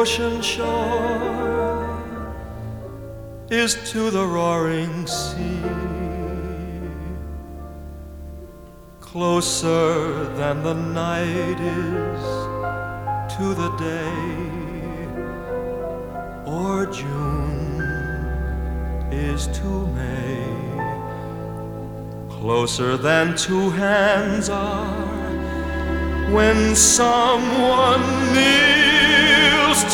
ocean shore is to the roaring sea, closer than the night is to the day, or June is to May, closer than two hands are when someone near